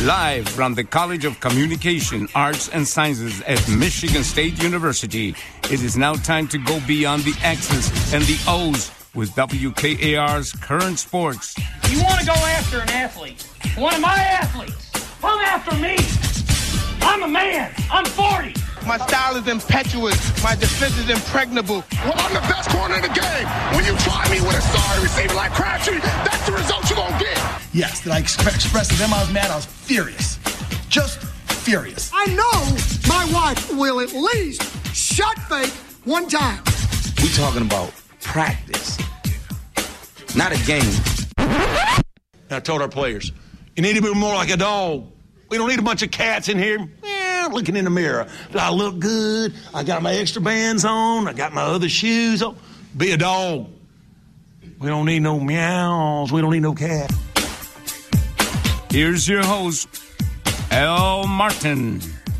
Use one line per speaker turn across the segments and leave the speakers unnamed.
Live from the College of Communication, Arts, and Sciences at Michigan State University, it is now time to go beyond the X's and the O's with WKAR's Current Sports.
You want to go after an athlete, one of my athletes, come after me. I'm a man. I'm 40.
My style is impetuous. My defense is impregnable.
Well, I'm the best corner in the game. When you try me with a sorry receiver like Crabtree, that's the result you're going to get.
Yes, did I express to them I was mad? I was furious. Just furious.
I know my wife will at least shut fake one time.
We talking about practice, not a game.
I told our players, you need to be more like a dog. We don't need a bunch of cats in here looking in the mirror. Do I look good? I got my extra bands on. I got my other shoes on. Be a dog. We don't need no meows. We don't need no cat.
Here's your host, L. Martin.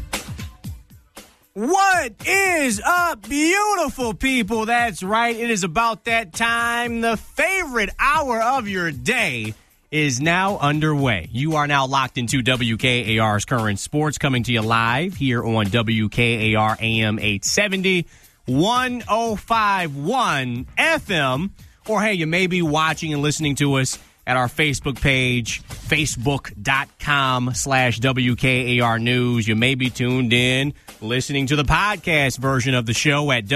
What is up, beautiful people? That's right. It is about that time. The favorite hour of your day is now underway. You are now locked into WKAR's Current Sports, coming to you live here on WKAR AM 870, 105.1 FM. Or, hey, you may be watching and listening to us at our Facebook page, facebook.com/WKAR News. You may be tuned in listening to the podcast version of the show at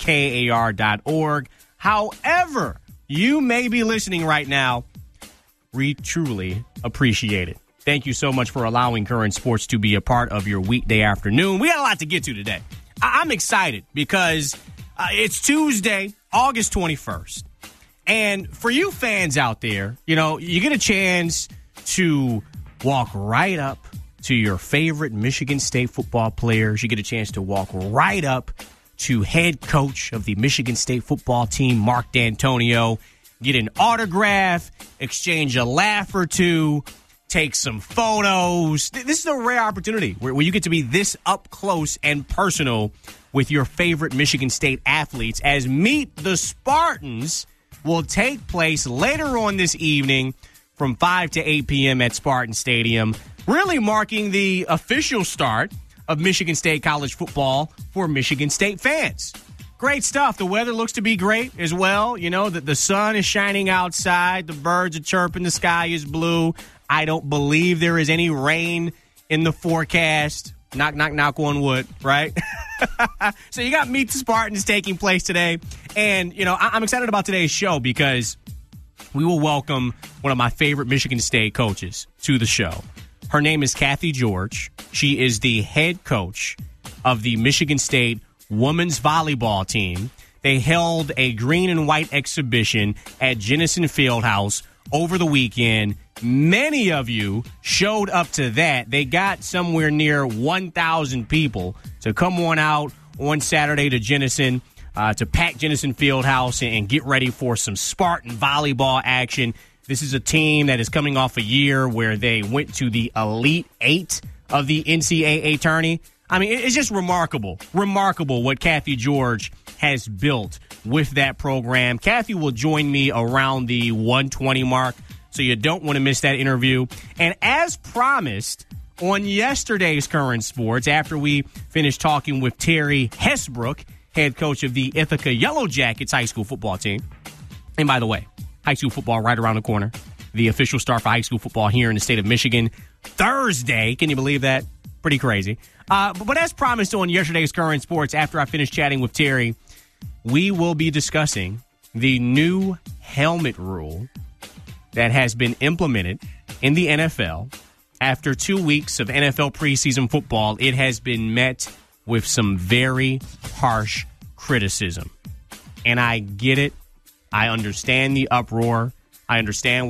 WKAR.org. However you may be listening right now, we truly appreciate it. Thank you so much for allowing Current Sports to be a part of your weekday afternoon. We got a lot to get to today. I'm excited because it's Tuesday, August 21st. And for you fans out there, you know, you get a chance to walk right up to your favorite Michigan State football players. You get a chance to walk right up to head coach of the Michigan State football team, Mark D'Antonio. Get an autograph, exchange a laugh or two, take some photos. This is a rare opportunity where you get to be this up close and personal with your favorite Michigan State athletes, as Meet the Spartans will take place later on this evening from 5 to 8 p.m. at Spartan Stadium, really marking the official start of Michigan State college football for Michigan State fans. Great stuff. The weather looks to be great as well. You know, the sun is shining outside. The birds are chirping. The sky is blue. I don't believe there is any rain in the forecast. Knock, knock, knock on wood, right? So you got Meet the Spartans taking place today. And, you know, I'm excited about today's show because we will welcome one of my favorite Michigan State coaches to the show. Her name is Cathy George. She is the head coach of the Michigan State women's volleyball team. They held a green and white exhibition at Jennison Fieldhouse over the weekend. Many of you showed up to that. They got somewhere near 1,000 people to come on out on Saturday to Jennison, to pack Jennison Fieldhouse and get ready for some Spartan volleyball action. This is a team that is coming off a year where they went to the Elite Eight of the NCAA tourney. I mean, it's just remarkable what Cathy George has built with that program. Cathy will join me around the 1:20 mark, so you don't want to miss that interview. And as promised on yesterday's Current Sports, after we finished talking with Terry Hesbrook, head coach of the Ithaca Yellow Jackets high school football team. And by the way, high school football right around the corner. The official start for high school football here in the state of Michigan. Thursday, can you believe that? Pretty crazy. But as promised on yesterday's Current Sports, after I finished chatting with Terry, we will be discussing the new helmet rule that has been implemented in the NFL. After 2 weeks of NFL preseason football, it has been met with some very harsh criticism. And I get it. I understand the uproar. I understand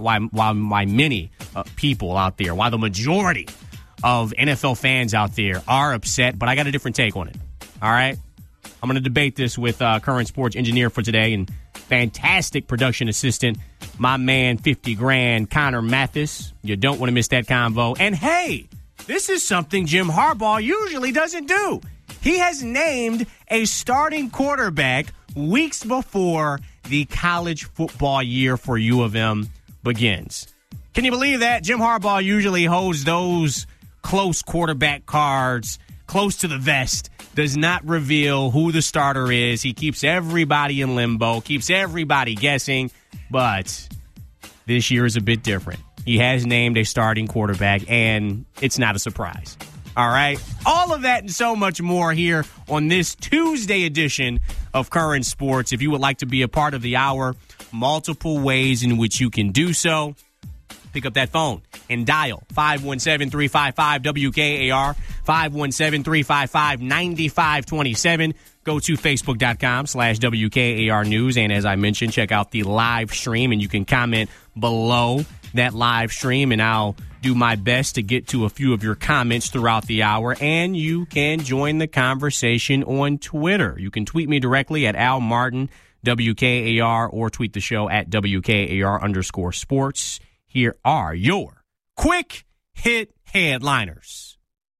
why many people out there, why the majority of NFL fans out there are upset, but I got a different take on it. All right? I'm going to debate this with Current Sports engineer for today and fantastic production assistant, my man, 50 grand, Connor Mathis. You don't want to miss that convo. And hey, this is something Jim Harbaugh usually doesn't do. He has named a starting quarterback weeks before the college football year for U of M begins. Can you believe that? Jim Harbaugh usually holds those close quarterback cards close to the vest, does not reveal who the starter is. He keeps everybody in limbo, keeps everybody guessing, but this year is a bit different. He has named a starting quarterback, and it's not a surprise. All right? All of that and so much more here on this Tuesday edition of Current Sports. If you would like to be a part of the hour, multiple ways in which you can do so. Pick up that phone and dial 517-355-WKAR, 517-355-9527. Go to Facebook.com/WKAR News. And as I mentioned, check out the live stream, and you can comment below that live stream, and I'll do my best to get to a few of your comments throughout the hour. And you can join the conversation on Twitter. You can tweet me directly at Al Martin, WKAR, or tweet the show at WKAR_sports. Here are your quick hit headliners.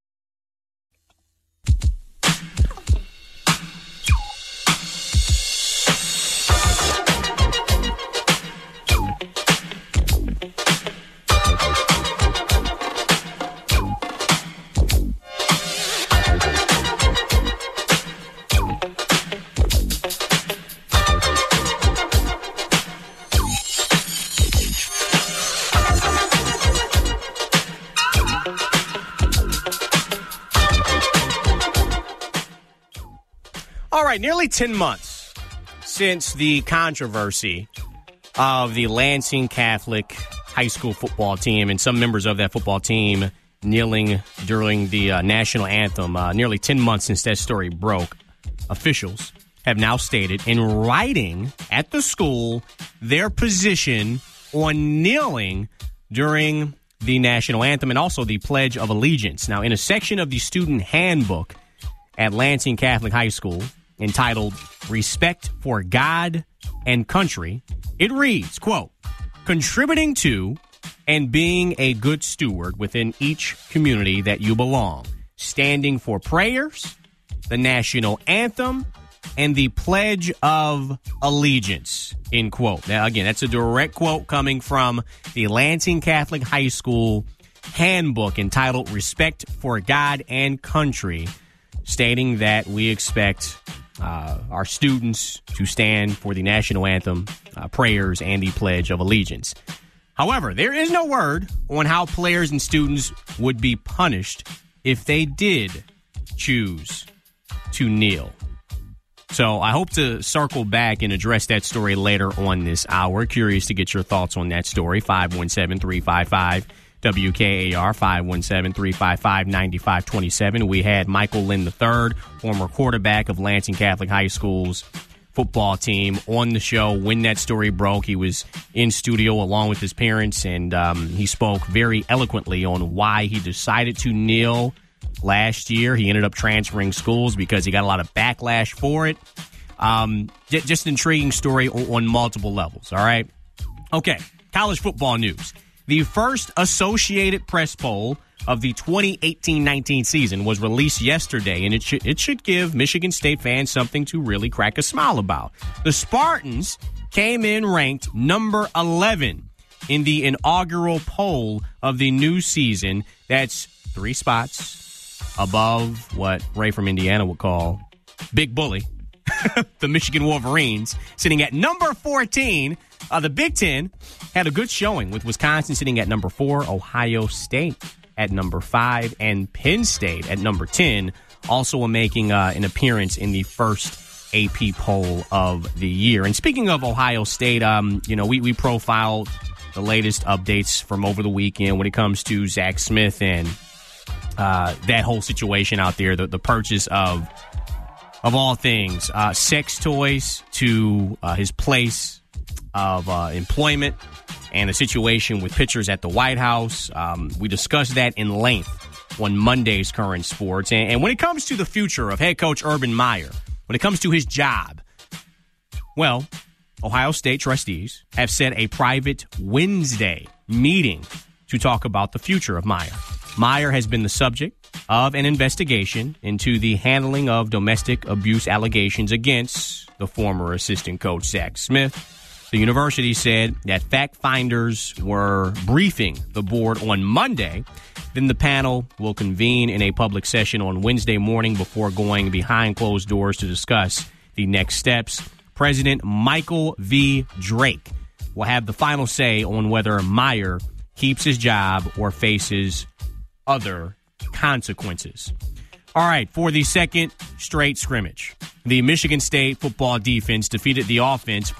All right, nearly 10 months since the controversy of the Lansing Catholic high school football team and some members of that football team kneeling during the national anthem. Nearly 10 months since that story broke, officials have now stated in writing at the school their position on kneeling during the national anthem and also the Pledge of Allegiance. Now, in a section of the student handbook at Lansing Catholic High School entitled Respect for God and Country, it reads, quote, contributing to and being a good steward within each community that you belong, standing for prayers, the national anthem, and the Pledge of Allegiance, end quote. Now, again, that's a direct quote coming from the Lansing Catholic High School handbook entitled Respect for God and Country, stating that we expect our students to stand for the national anthem, prayers, and the Pledge of Allegiance. However, there is no word on how players and students would be punished if they did choose to kneel. So I hope to circle back and address that story later on this hour. Curious to get your thoughts on that story. 517-355-WKAR, 517-355-9527. We had Michael Lynn III, former quarterback of Lansing Catholic High School's football team, on the show when that story broke. He was in studio along with his parents, and he spoke very eloquently on why he decided to kneel last year. He ended up transferring schools because he got a lot of backlash for it. Just an intriguing story on multiple levels, all right? Okay, college football news. The first Associated Press poll of the 2018-19 season was released yesterday, and it should give Michigan State fans something to really crack a smile about. The Spartans came in ranked number 11 in the inaugural poll of the new season. That's 3 spots above what Ray from Indiana would call Big Bully, the Michigan Wolverines, sitting at number 14. The Big Ten had a good showing, with Wisconsin sitting at number 4, Ohio State at number 5, and Penn State at number 10, also making an appearance in the first AP poll of the year. And speaking of Ohio State, we profiled the latest updates from over the weekend when it comes to Zach Smith and that whole situation out there, the purchase of all things, sex toys to his place of employment, and the situation with pitchers at the White House. We discussed that in length on Monday's Current Sports. And when it comes to the future of head coach Urban Meyer, when it comes to his job, well, Ohio State trustees have set a private Wednesday meeting to talk about the future of Meyer. Meyer has been the subject of an investigation into the handling of domestic abuse allegations against the former assistant coach Zach Smith. The university said that fact finders were briefing the board on Monday. Then the panel will convene in a public session on Wednesday morning before going behind closed doors to discuss the next steps. President Michael V. Drake will have the final say on whether Meyer keeps his job or faces other consequences. All right, for the second straight scrimmage, the Michigan State football defense defeated the offense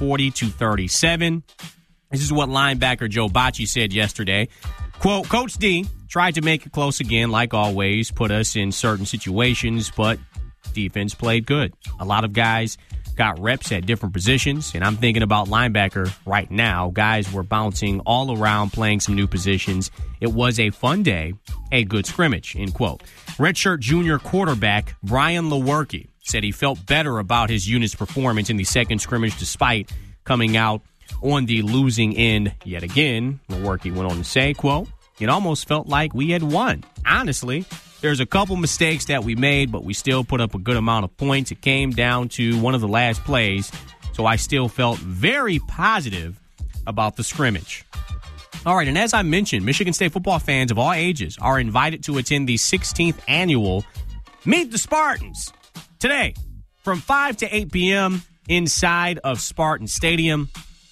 40-37. This is what linebacker Joe Bacci said yesterday. Quote, Coach D tried to make it close again, like always, put us in certain situations, but defense played good. A lot of guys got reps at different positions, and I'm thinking about linebacker right now. Guys were bouncing all around, playing some new positions. It was a fun day, a good scrimmage, end quote. Redshirt junior quarterback Brian Lewerke said he felt better about his unit's performance in the second scrimmage despite coming out on the losing end yet again. Lewerke went on to say, quote, it almost felt like we had won. Honestly, there's a couple mistakes that we made, but we still put up a good amount of points. It came down to one of the last plays, so I still felt very positive about the scrimmage. All right, and as I mentioned, Michigan State football fans of all ages are invited to attend the 16th annual Meet the Spartans today from 5 to 8 p.m. inside of Spartan Stadium.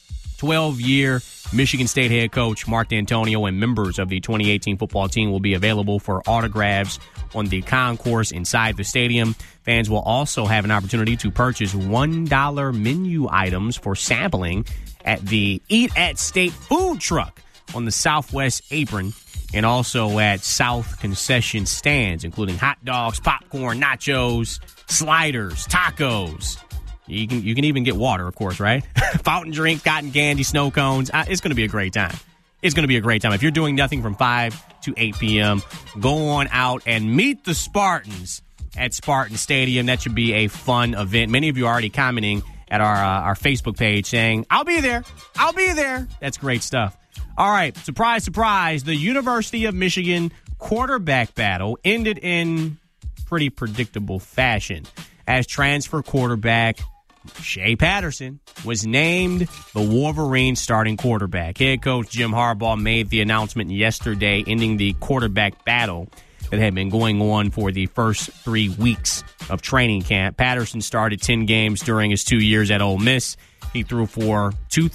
12-year Michigan State head coach Mark D'Antonio and members of the 2018 football team will be available for autographs on the concourse inside the stadium. Fans will also have an opportunity to purchase $1 menu items for sampling at the Eat at State food truck on the Southwest apron and also at South concession stands, including hot dogs, popcorn, nachos, sliders, tacos. You can even get water, of course, right? Fountain drink, cotton candy, snow cones. It's going to be a great time. It's going to be a great time. If you're doing nothing from 5 to 8 p.m., go on out and meet the Spartans at Spartan Stadium. That should be a fun event. Many of you are already commenting at our Facebook page saying, I'll be there. I'll be there. That's great stuff. All right. Surprise, surprise. The University of Michigan quarterback battle ended in pretty predictable fashion as transfer quarterback Shea Patterson was named the Wolverines starting quarterback. Head coach Jim Harbaugh made the announcement yesterday, ending the quarterback battle that had been going on for the first 3 weeks of training camp. Patterson started 10 games during his 2 years at Ole Miss. He threw for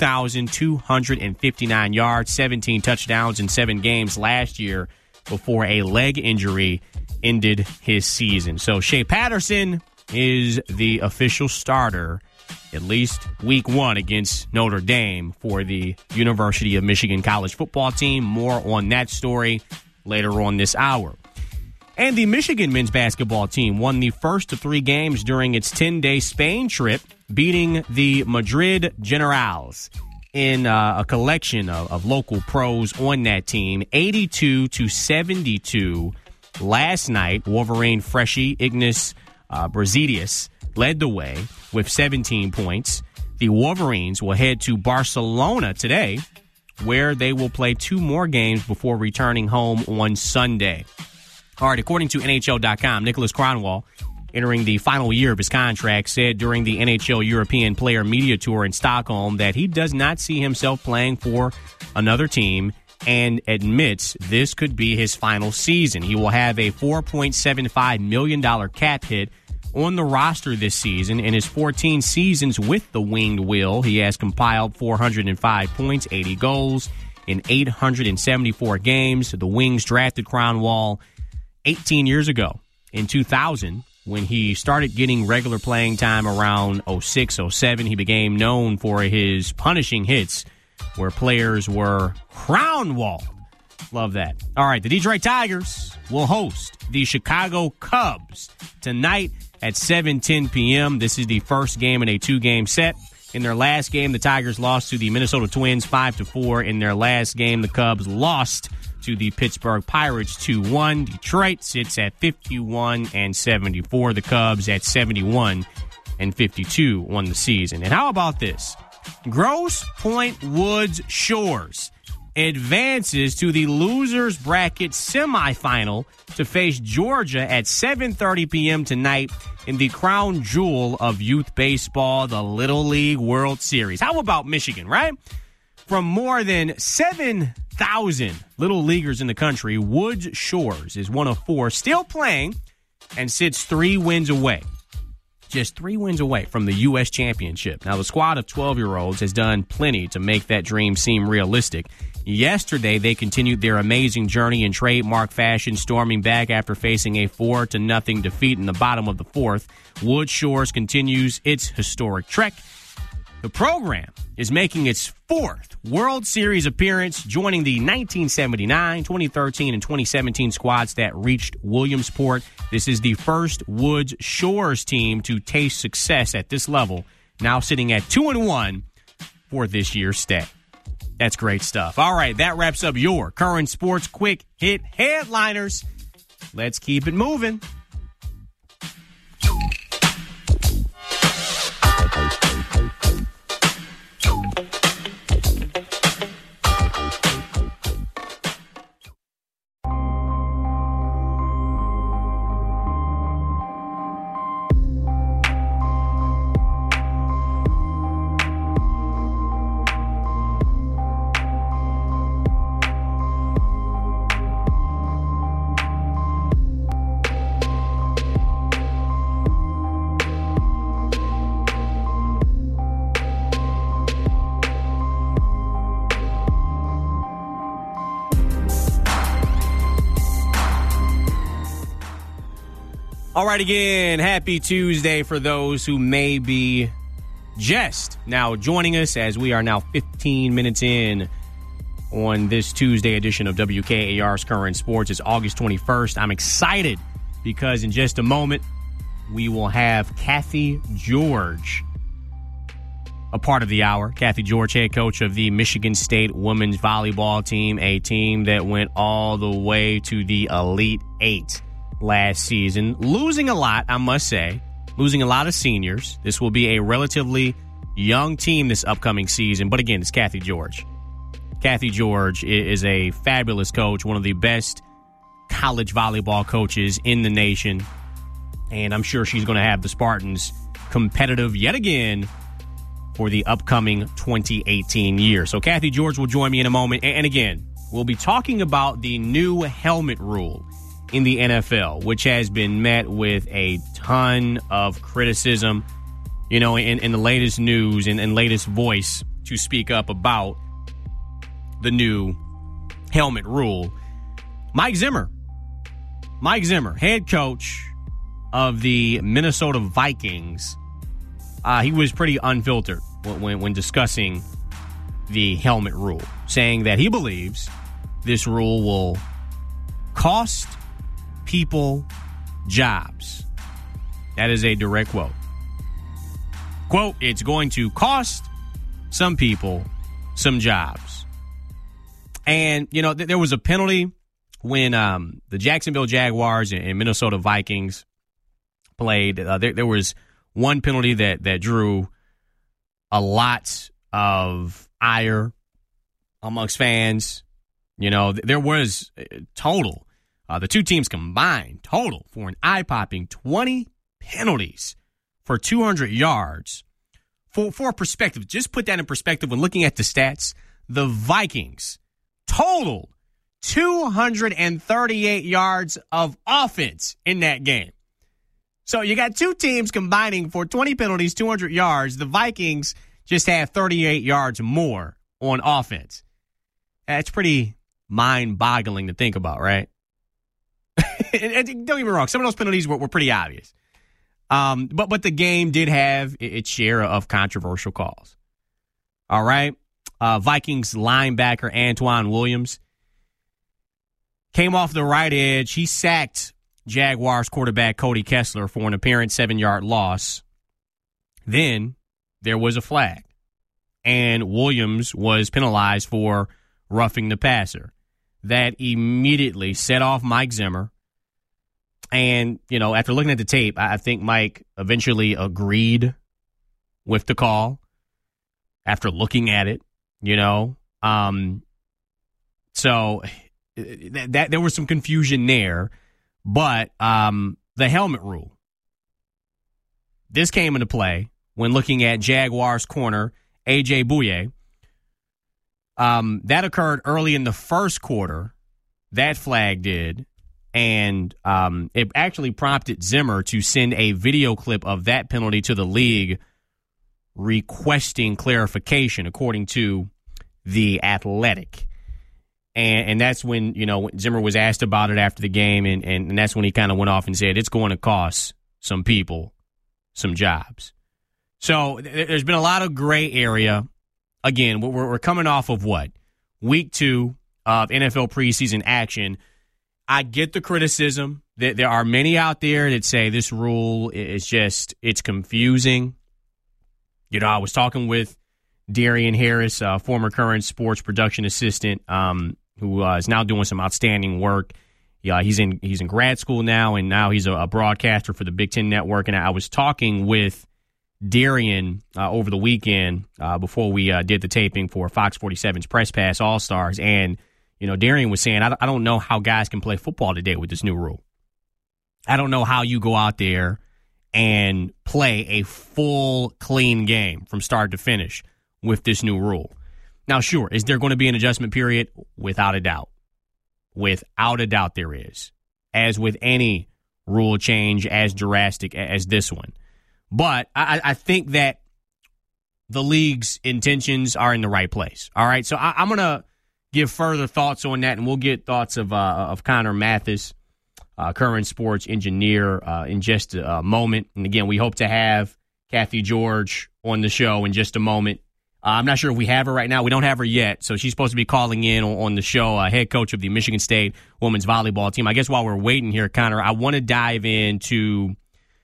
2,259 yards, 17 touchdowns in 7 games last year before a leg injury ended his season. So Shea Patterson is the official starter, at least week 1 against Notre Dame for the University of Michigan college football team. More on that story later on this hour. And the Michigan men's basketball team won the first of 3 games during its 10-day Spain trip, beating the Madrid Generals in a collection of local pros on that team, 82-72 last night. Wolverine freshie Ignas Brazilius led the way with 17 points. The Wolverines will head to Barcelona today, where they will play 2 more games before returning home on Sunday. All right, according to NHL.com, Nicholas Kronwall, entering the final year of his contract, said during the NHL European Player Media Tour in Stockholm that he does not see himself playing for another team and admits this could be his final season. He will have a $4.75 million cap hit on the roster this season. In his 14 seasons with the Winged Wheel, he has compiled 405 points, 80 goals in 874 games. The Wings drafted Kronwall 18 years ago in 2000 when he started getting regular playing time around 06-07. He became known for his punishing hits where players were Kronwall. Love that. All right, the Detroit Tigers will host the Chicago Cubs tonight at 7:10 p.m. This is the first game in a 2-game set. In their last game, the Tigers lost to the Minnesota Twins 5-4. In their last game, the Cubs lost to the Pittsburgh Pirates 2-1. Detroit sits at 51-74. The Cubs at 71-52 on the season. And how about this? Grosse Pointe Woods Shores advances to the losers bracket semifinal to face Georgia at 7:30 p.m. tonight in the crown jewel of youth baseball, the Little League World Series. How about Michigan, right? From more than 7,000 Little Leaguers in the country, Woods Shores is one of 4 still playing and sits 3 wins away. Just 3 wins away from the U.S. championship. Now, the squad of 12-year-olds has done plenty to make that dream seem realistic. Yesterday, they continued their amazing journey in trademark fashion, storming back after facing a 4-0 defeat in the bottom of the 4th. Woods Shores continues its historic trek. The program is making its 4th World Series appearance, joining the 1979, 2013, and 2017 squads that reached Williamsport. This is the first Woods Shores team to taste success at this level, now sitting at 2-1 for this year's stay. That's great stuff. All right, that wraps up your current sports quick hit headliners. Let's keep it moving. All right, again, happy Tuesday for those who may be just now joining us, as we are now 15 minutes in on this Tuesday edition of WKAR's Current Sports. It's August 21st. I'm excited because in just a moment, we will have Kathy George a part of the hour. Kathy George, head coach of the Michigan State women's volleyball team, a team that went all the way to the Elite Eight last season. Losing a lot, I must say. Losing a lot of seniors. This will be a relatively young team this upcoming season. But again, it's Kathy George. Kathy George is a fabulous coach, one of the best college volleyball coaches in the nation. And I'm sure she's going to have the Spartans competitive yet again for the upcoming 2018 year. So Kathy George will join me in a moment. And again, we'll be talking about the new helmet rule in the NFL, which has been met with a ton of criticism. You know, in the latest news and latest voice to speak up about the new helmet rule, Mike Zimmer, head coach of the Minnesota Vikings, he was pretty unfiltered when discussing the helmet rule, saying that he believes this rule will cost people jobs. That is a direct quote. Quote, it's going to cost some people some jobs. And, you know, there was a penalty when the Jacksonville Jaguars and Minnesota Vikings played. There was one penalty that drew a lot of ire amongst fans. You know, there was total. The two teams combined total for an eye-popping 20 penalties for 200 yards. For perspective, just put that in perspective when looking at the stats, the Vikings totaled 238 yards of offense in that game. So you got two teams combining for 20 penalties, 200 yards. The Vikings just have 38 yards more on offense. That's pretty mind-boggling to think about, right? And don't get me wrong, some of those penalties were pretty obvious. But the game did have its share of controversial calls. All right. Vikings linebacker Antoine Williams came off the right edge. He sacked Jaguars quarterback Cody Kessler for an apparent 7-yard loss. Then there was a flag, and Williams was penalized for roughing the passer. That immediately set off Mike Zimmer. And, you know, after looking at the tape, I think Mike eventually agreed with the call after looking at it, you know. So that there was some confusion there. But the helmet rule, this came into play when looking at Jaguars corner A.J. Bouye. That occurred early in the first quarter. That flag did. And it actually prompted Zimmer to send a video clip of that penalty to the league requesting clarification, according to The Athletic. And that's when, Zimmer was asked about it after the game, and that's when he kind of went off and said it's going to cost some people some jobs. So there's been a lot of gray area. Again, we're coming off of what? Week 2 of NFL preseason action. I get the criticism that there are many out there that say this rule is it's confusing. I was talking with Darian Harris, former current sports production assistant, who is now doing some outstanding work. Yeah, he's in grad school now, and now he's a broadcaster for the Big Ten Network. And I was talking with Darian over the weekend before we did the taping for Fox 47's Press Pass All-Stars, and Darian was saying, I don't know how guys can play football today with this new rule. I don't know how you go out there and play a full, clean game from start to finish with this new rule. Now, sure, is there going to be an adjustment period? Without a doubt. Without a doubt there is. As with any rule change as drastic as this one. But I think that the league's intentions are in the right place. All right, so I'm going to give further thoughts on that, and we'll get thoughts of Connor Mathis, current sports engineer, in just a moment. And again, we hope to have Kathy George on the show in just a moment. I'm not sure if we have her right now. We don't have her yet, so she's supposed to be calling in on the show, head coach of the Michigan State women's volleyball team. I guess while we're waiting here, Connor, I want to dive into,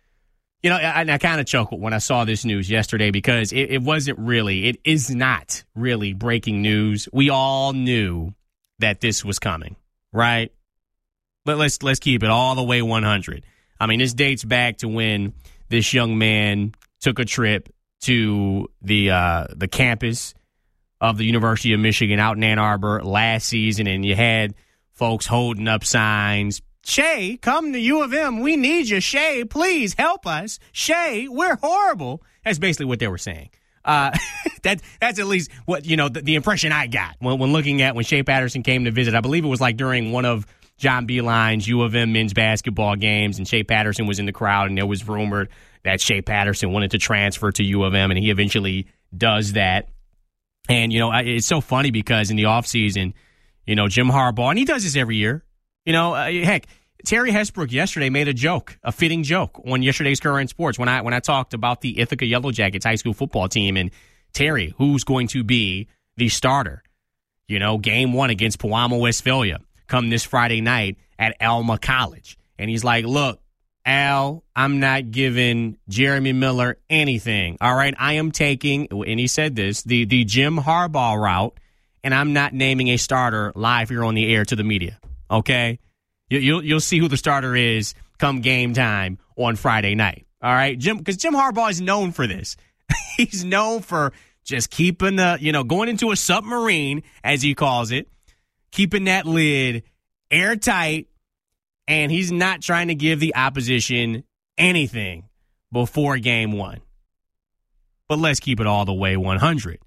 I kind of chuckled when I saw this news yesterday because it is not really breaking news. We all knew that this was coming, right? But let's keep it all the way 100. I mean, this dates back to when this young man took a trip to the campus of the University of Michigan out in Ann Arbor last season, and you had folks holding up signs. Shea, come to U of M. We need you. Shea, please help us. Shea, we're horrible. That's basically what they were saying. That's at least what, the impression I got when looking at when Shea Patterson came to visit. I believe it was like during one of John Beilein's U of M men's basketball games, and Shea Patterson was in the crowd, and there was rumored that Shea Patterson wanted to transfer to U of M, and he eventually does that. And, it's so funny because in the offseason, Jim Harbaugh, and he does this every year, heck, Terry Hesbrook yesterday made a fitting joke on yesterday's Current Sports when I talked about the Ithaca Yellow Jackets high school football team, and Terry, who's going to be the starter, game 1 against Pewamo, Westphalia, come this Friday night at Alma College. And he's like, look, Al, I'm not giving Jeremy Miller anything. All right, I am taking, and he said this, the Jim Harbaugh route, and I'm not naming a starter live here on the air to the media. Okay, you'll see who the starter is come game time on Friday night. All right, because Jim Harbaugh is known for this. He's known for just keeping going into a submarine, as he calls it, keeping that lid airtight. And he's not trying to give the opposition anything before game 1. But let's keep it all the way 100.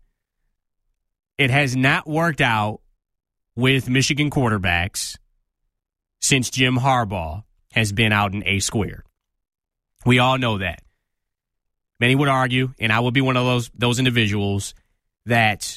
It has not worked out with Michigan quarterbacks since Jim Harbaugh has been out in A-squared. We all know that. Many would argue, and I would be one of those individuals, that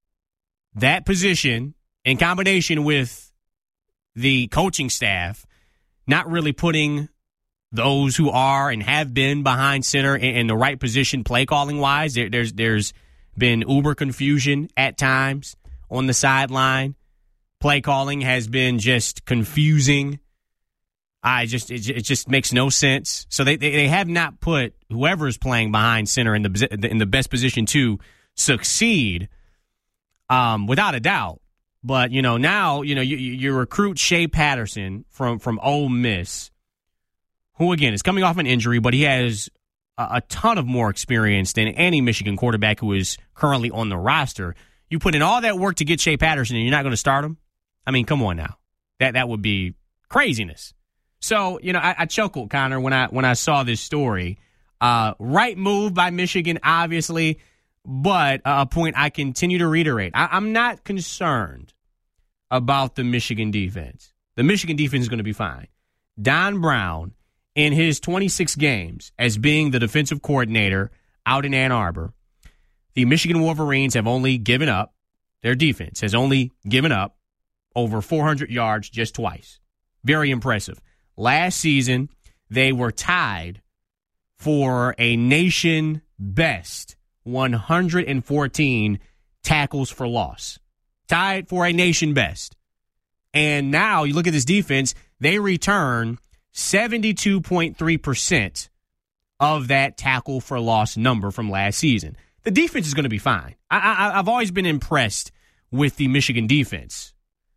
position in combination with the coaching staff not really putting those who are and have been behind center in the right position play calling wise. There's been uber confusion at times on the sideline. Play calling has been just confusing. It just makes no sense. So they have not put whoever is playing behind center in the best position to succeed, without a doubt. But, now, you recruit Shea Patterson from Ole Miss, who, again, is coming off an injury, but he has a ton of more experience than any Michigan quarterback who is currently on the roster. You put in all that work to get Shea Patterson, and you're not going to start him? I mean, come on now. That would be craziness. So, I chuckled, Connor, when I saw this story. Right move by Michigan, obviously, but a point I continue to reiterate. I'm not concerned about the Michigan defense. The Michigan defense is going to be fine. Don Brown, in his 26 games as being the defensive coordinator out in Ann Arbor, the Michigan Wolverines have only given up, their defense has only given up over 400 yards just twice. Very impressive. Last season, they were tied for a nation best 114 tackles for loss. Tied for a nation best. And now you look at this defense, they return 72.3% of that tackle for loss number from last season. The defense is going to be fine. I've always been impressed with the Michigan defense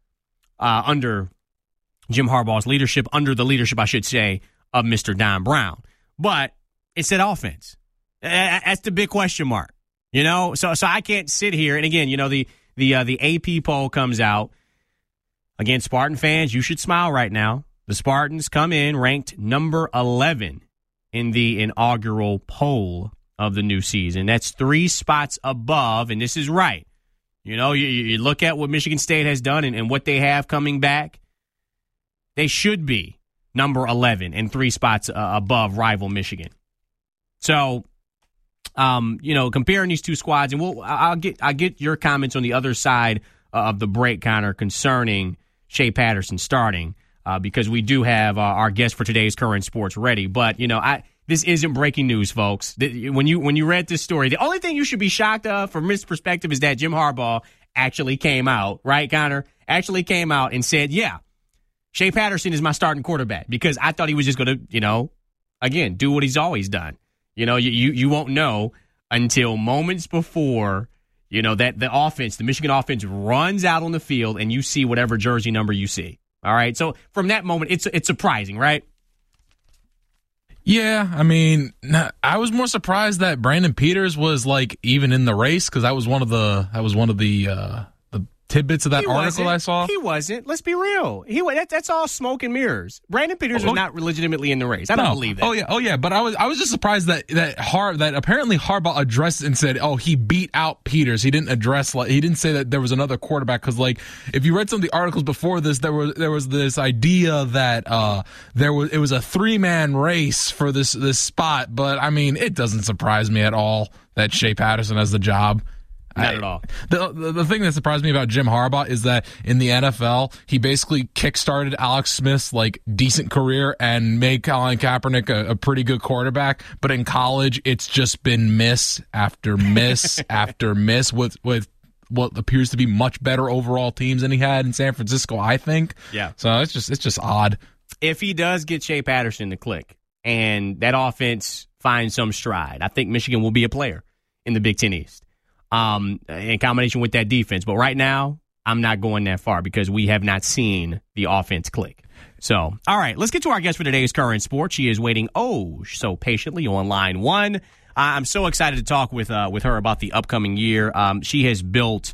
under Jim Harbaugh's leadership, under the leadership, I should say, of Mr. Don Brown. But it's that offense. That's the big question mark. So I can't sit here. And again, the AP poll comes out. Again, Spartan fans, you should smile right now. The Spartans come in ranked number 11 in the inaugural poll of the new season. That's 3 spots above, and this is right. You look at what Michigan State has done and what they have coming back. They should be number 11 and 3 spots above rival Michigan. So, comparing these two squads, and I'll get your comments on the other side of the break, Connor, concerning Shea Patterson starting, because we do have our guest for today's Current Sports ready. But this isn't breaking news, folks. When you read this story, the only thing you should be shocked of from his perspective is that Jim Harbaugh actually came out, right, Connor? Actually came out and said, yeah, Shea Patterson is my starting quarterback, because I thought he was just going to, again, do what he's always done. You won't know until moments before, that the offense, the Michigan offense, runs out on the field and you see whatever jersey number you see. All right. So from that moment, it's surprising, right?
Yeah, I mean, I was more surprised that Brandon Peters was even in the race, because that was one of the tidbits of that article I saw.
He wasn't. Let's be real. That's all smoke and mirrors. Brandon Peters was not legitimately in the race. I don't believe that.
Oh yeah. But I was just surprised that apparently Harbaugh addressed and said, oh, he beat out Peters. He didn't he didn't say that there was another quarterback, because if you read some of the articles before this, there was this idea that it was a 3-man race for this spot. But I mean, it doesn't surprise me at all that Shea Patterson has the job.
Not at all.
The thing that surprised me about Jim Harbaugh is that in the NFL, he basically kickstarted Alex Smith's decent career and made Colin Kaepernick a pretty good quarterback. But in college, it's just been miss after miss after miss with what appears to be much better overall teams than he had in San Francisco, I think.
Yeah.
So it's just odd.
If he does get Shea Patterson to click and that offense finds some stride, I think Michigan will be a player in the Big Ten East. In combination with that defense. But right now, I'm not going that far because we have not seen the offense click. So, all right, let's get to our guest for today's Current Sports. She is waiting so patiently on line 1. I'm so excited to talk with her about the upcoming year. She has built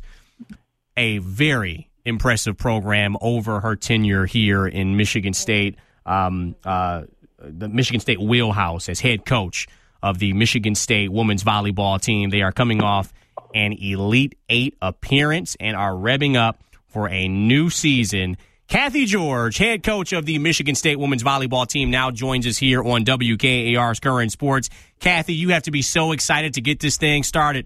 a very impressive program over her tenure here in Michigan State. The Michigan State wheelhouse as head coach of the Michigan State women's volleyball team. They are coming off an Elite 8 appearance and are revving up for a new season. Kathy George, head coach of the Michigan State women's volleyball team, now joins us here on WKAR's Current Sports. Kathy, you have to be so excited to get this thing started.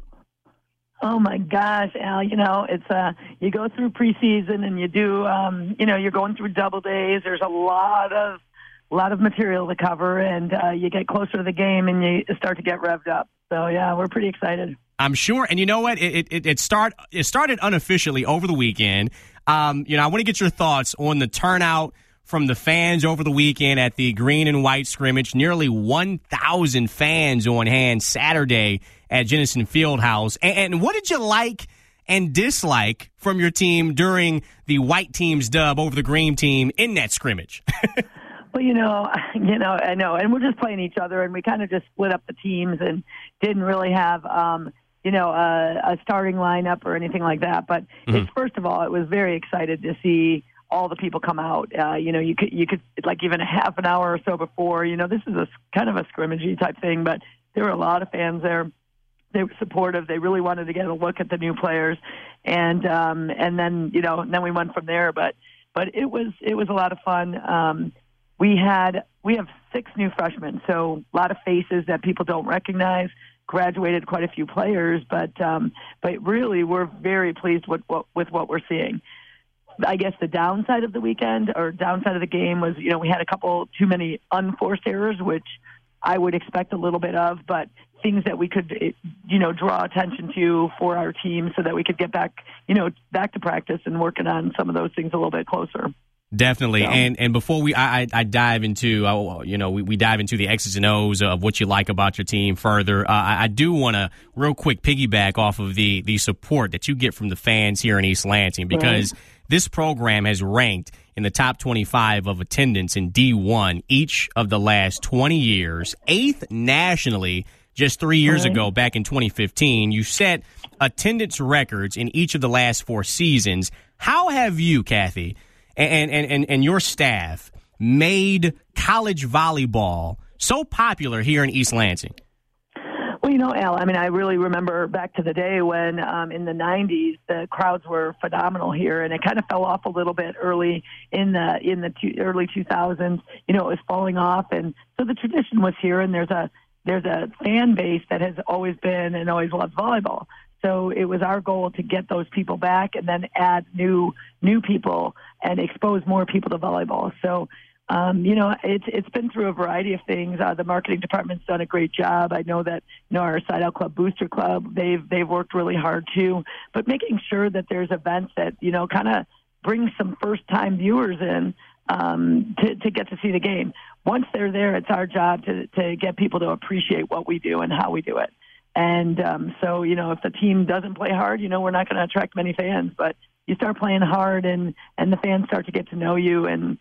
Oh my gosh, Al! It's you go through preseason and you do, you're going through double days. There's a lot of material to cover, and you get closer to the game and you start to get revved up. So yeah, we're pretty excited.
I'm sure. And you know what? It started unofficially over the weekend. I want to get your thoughts on the turnout from the fans over the weekend at the green and white scrimmage. Nearly 1,000 fans on hand Saturday at Jennison Fieldhouse. And what did you like and dislike from your team during the white team's dub over the green team in that scrimmage?
Well, I know, and we're just playing each other, and we kind of just split up the teams and didn't really have, a starting lineup or anything like that. But it's, first of all, it was very excited to see all the people come out. You could like even a half an hour or so before, this is a kind of a scrimmagey type thing, but there were a lot of fans there. They were supportive. They really wanted to get a look at the new players. And then, then we went from there, but it was a lot of fun. We have 6 new freshmen, so a lot of faces that people don't recognize. Graduated quite a few players, but really we're very pleased with what we're seeing. I guess the downside of the weekend or downside of the game was, we had a couple too many unforced errors, which I would expect a little bit of, but things that we could, draw attention to for our team so that we could get back to practice and working on some of those things a little bit closer.
Definitely. So. And before I dive into, we dive into the X's and O's of what you like about your team further, I do want to real quick piggyback off of the support that you get from the fans here in East Lansing, because this program has ranked in the top 25 of attendance in D1 each of the last 20 years, 8th nationally just 3 years ago, back in 2015. You set attendance records in each of the last 4 seasons. How have you, Kathy, and your staff made college volleyball so popular here in East Lansing?
Well, Al, I really remember back to the day when in the 90s, the crowds were phenomenal here, and it kind of fell off a little bit early in the early 2000s. It was falling off, and so the tradition was here, and there's a fan base that has always been and always loved volleyball. So it was our goal to get those people back and then add new people and expose more people to volleyball. So, it's been through a variety of things. The marketing department's done a great job. I know that, our Side Out Club Booster Club, they've worked really hard too, but making sure that there's events that, kind of bring some first-time viewers in to get to see the game. Once they're there, it's our job to get people to appreciate what we do and how we do it. And so, if the team doesn't play hard, we're not going to attract many fans. But you start playing hard, and the fans start to get to know you, and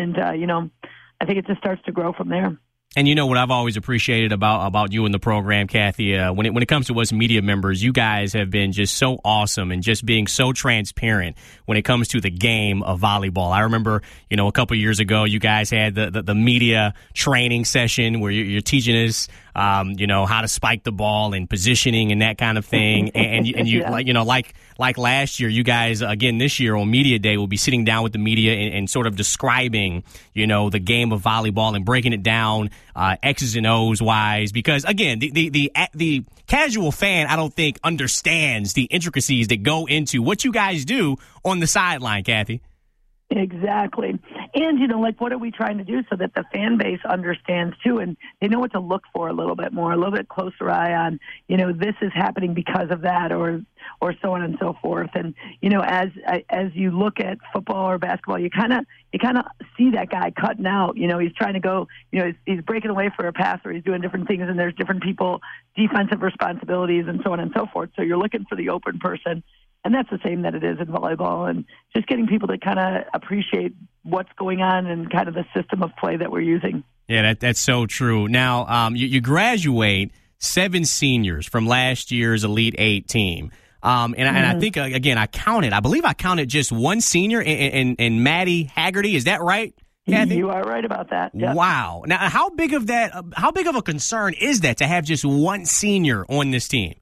I think it just starts to grow from there.
And what I've always appreciated about you and the program, Kathy, when it comes to us media members, you guys have been just so awesome and just being so transparent when it comes to the game of volleyball. I remember, a couple years ago, you guys had the media training session where you're teaching us, how to spike the ball and positioning and that kind of thing. And you like last year, you guys, again, this year on Media Day, will be sitting down with the media and sort of describing, the game of volleyball and breaking it down, X's and O's wise, because again, the casual fan, I don't think understands the intricacies that go into what you guys do on the sideline, Kathy.
Exactly. And, what are we trying to do so that the fan base understands, too, and they know what to look for a little bit more, a little bit closer eye on, this is happening because of that or so on and so forth. And, as you look at football or basketball, you kind of see that guy cutting out. He's trying to go, he's breaking away for a pass or he's doing different things, and there's different people, defensive responsibilities and so on and so forth. So you're looking for the open person. And that's the same that it is in volleyball, and just getting people to kind of appreciate what's going on and kind of the system of play that we're using.
Yeah, that's so true. Now, you graduate 7 seniors from last year's Elite 8 team. And I think, again, I believe I counted just 1 senior in Maddie Haggerty. Is that right, Kathy?
You are right about that. Yep.
Wow. Now, how big of a concern is that to have just 1 senior on this team?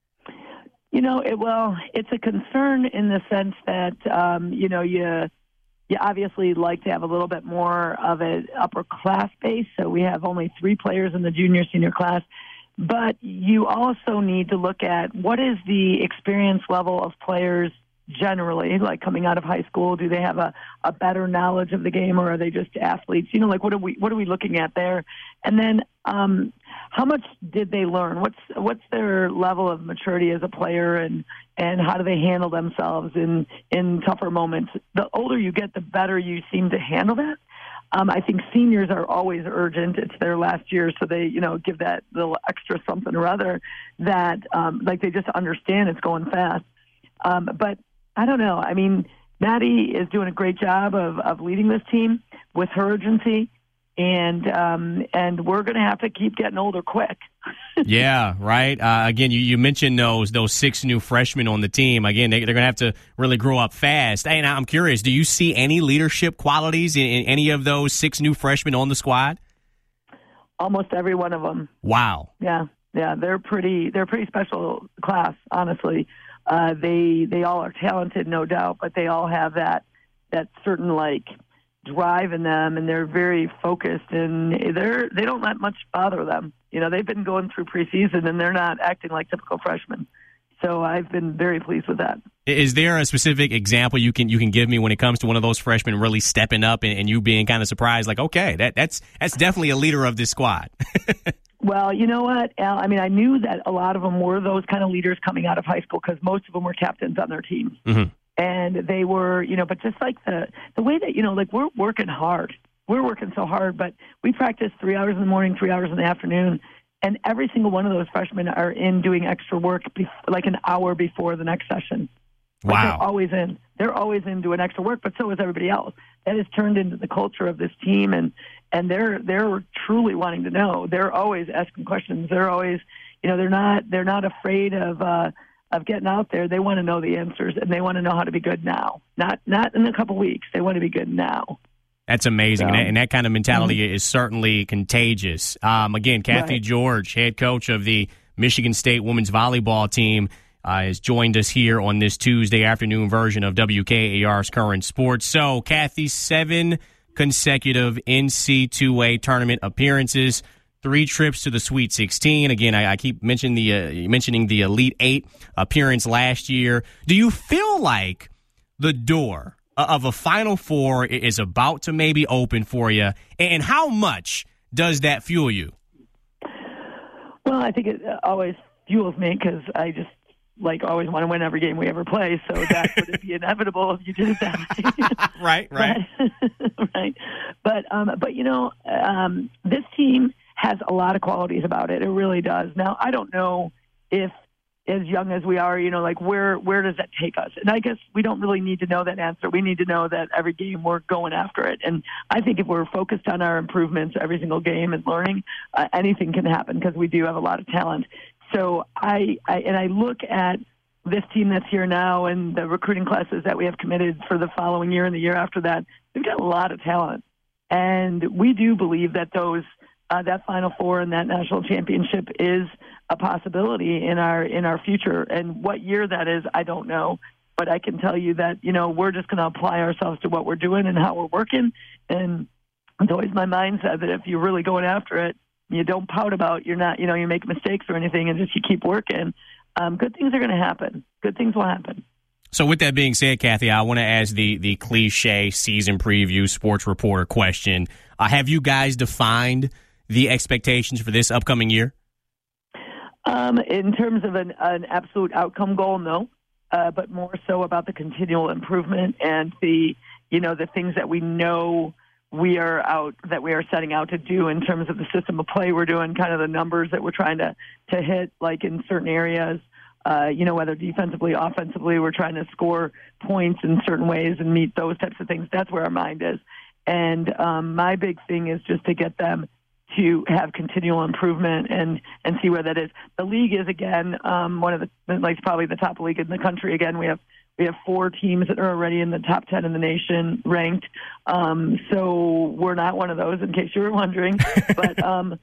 It's a concern in the sense that, you obviously like to have a little bit more of an upper class base. So we have only 3 players in the junior senior class. But you also need to look at what is the experience level of players generally, like coming out of high school. Do they have a better knowledge of the game, or are they just athletes? What are we looking at there? And then how much did they learn? What's their level of maturity as a player, and how do they handle themselves in tougher moments? The older you get, the better you seem to handle that. I think seniors are always urgent. It's their last year, so they, give that little extra something or other that, they just understand it's going fast. But I don't know. Maddie is doing a great job of leading this team with her urgency. and we're going to have to keep getting older quick.
Yeah, right. Again, you mentioned those 6 new freshmen on the team. Again, they're going to have to really grow up fast. And I'm curious, do you see any leadership qualities in any of those 6 new freshmen on the squad?
Almost every one of them.
Wow.
Yeah, they're pretty special class, honestly. They all are talented, no doubt, but they all have that certain drive in them, and they're very focused, and they don't let much bother them. They've been going through preseason, and they're not acting like typical freshmen. So I've been very pleased with that.
Is there a specific example you can give me when it comes to one of those freshmen really stepping up and you being kind of surprised, like, okay, that's definitely a leader of this squad?
Well, you know what, Al? I mean, I knew that a lot of them were those kind of leaders coming out of high school because most of them were captains on their teams.
Mm-hmm.
And they were, but just like the way that, we're working hard. We're working so hard, but we practice 3 hours in the morning, 3 hours in the afternoon, and every single one of those freshmen are in doing extra work like an hour before the next session.
Wow.
They're always in. They're always in doing extra work, but so is everybody else. That has turned into the culture of this team, and they're truly wanting to know. They're always asking questions. They're always, they're not afraid of getting out there. They want to know the answers, and they want to know how to be good now. Not in a couple weeks. They want to be good now.
That's amazing, and that kind of mentality is certainly contagious. Again, Kathy George, head coach of the Michigan State women's volleyball team, has joined us here on this Tuesday afternoon version of WKAR's Current Sports. So, Kathy, 7 consecutive NC2A tournament appearances, 3 trips to the Sweet 16. Again, I keep mentioning the Elite 8 appearance last year. Do you feel like the door of a Final Four is about to maybe open for you, and how much does that fuel you?
Well, I think it always fuels me because I just always want to win every game we ever play, so that would be inevitable if you did it that way.
Right.
Right. But this team has a lot of qualities about it. It really does. Now, I don't know if, as young as we are, where does that take us? And I guess we don't really need to know that answer. We need to know that every game we're going after it. And I think if we're focused on our improvements every single game and learning, anything can happen because we do have a lot of talent. So I look at this team that's here now and the recruiting classes that we have committed for the following year and the year after that. We've got a lot of talent. And we do believe that that Final Four and that national championship is a possibility in our future. And what year that is, I don't know. But I can tell you that, we're just going to apply ourselves to what we're doing and how we're working. And it's always my mindset that if you're really going after it, you don't pout about you're not, you make mistakes or anything, and just you keep working. Good things are going to happen. Good things will happen.
So with that being said, Kathy, I want to ask the cliche season preview sports reporter question. Have you guys defined the expectations for this upcoming year?
In terms of an absolute outcome goal, no. But more so about the continual improvement and the things that we know we are setting out to do in terms of the system of play we're doing, kind of the numbers that we're trying to hit, like in certain areas, whether defensively, offensively, we're trying to score points in certain ways and meet those types of things. That's where our mind is. And my big thing is just to get them to have continual improvement and see where that is. The league is, again, one of the, probably the top league in the country. Again, we have 4 teams that are already in the top 10 in the nation ranked. So we're not one of those, in case you were wondering. But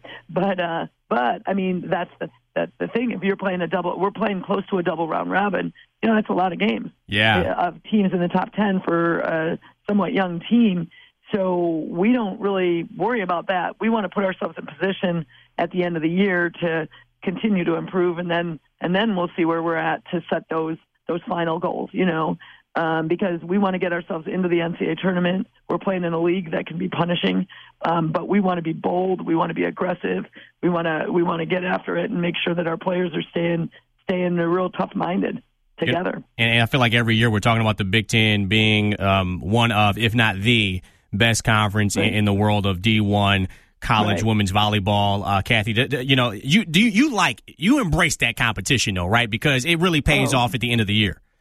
I mean, that's the thing. If you're playing we're playing close to a double round robin. That's a lot of games.
Yeah.
Of teams in the top 10 for a somewhat young team. So we don't really worry about that. We want to put ourselves in position at the end of the year to continue to improve, and then we'll see where we're at to set those final goals, because we want to get ourselves into the NCAA tournament. We're playing in a league that can be punishing, but we want to be bold. We want to be aggressive. We want to get after it and make sure that our players are staying real tough-minded together.
And I feel like every year we're talking about the Big Ten being one of, if not the best conference in the world of D1 college women's volleyball. Kathy, you embrace that competition though, right? Because it really pays off at the end of the year.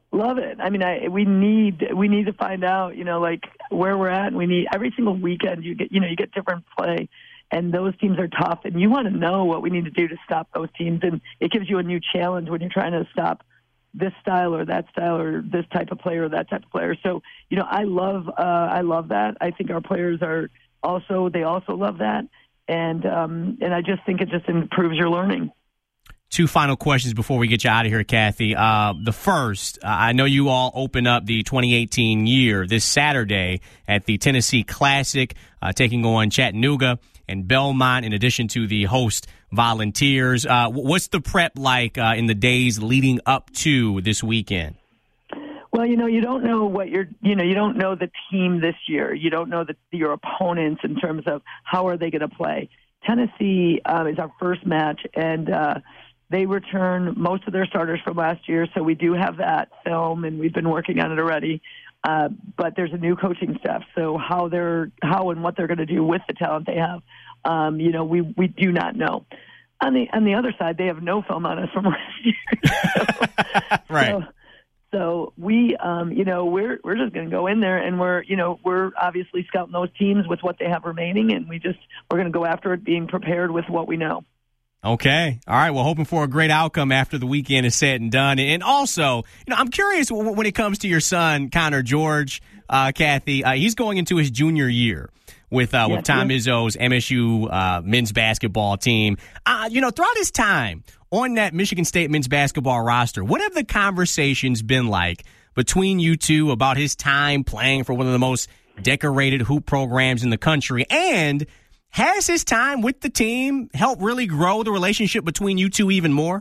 Love it. I mean, we need to find out, like where we're at, and we need every single weekend you get different play, and those teams are tough, and you want to know what we need to do to stop those teams, and it gives you a new challenge when you're trying to stop this style or that style or this type of player or that type of player. So, I love that. I think our players they also love that, and I just think it just improves your learning.
Two final questions before we get you out of here, Kathy. The first, I know you all open up the 2018 year this Saturday at the Tennessee Classic, taking on Chattanooga and Belmont, in addition to the host Volunteers. What's the prep like in the days leading up to this weekend?
Well, you don't know what you don't know the team this year. You don't know your opponents in terms of how are they going to play. Tennessee is our first match, and they return most of their starters from last year, so we do have that film, and we've been working on it already. But there's a new coaching staff, so how and what they're going to do with the talent they have, we do not know. On the other side, they have no film on us from last year.
Right.
So we, we're just going to go in there, and we're obviously scouting those teams with what they have remaining, and we're going to go after it, being prepared with what we know.
Okay. All right. Well, hoping for a great outcome after the weekend is said and done. And also, I'm curious when it comes to your son, Connor George, Kathy, he's going into his junior year with Tom Izzo's MSU men's basketball team. Throughout his time on that Michigan State men's basketball roster, what have the conversations been like between you two about his time playing for one of the most decorated hoop programs in the country? And has his time with the team helped really grow the relationship between you two even more?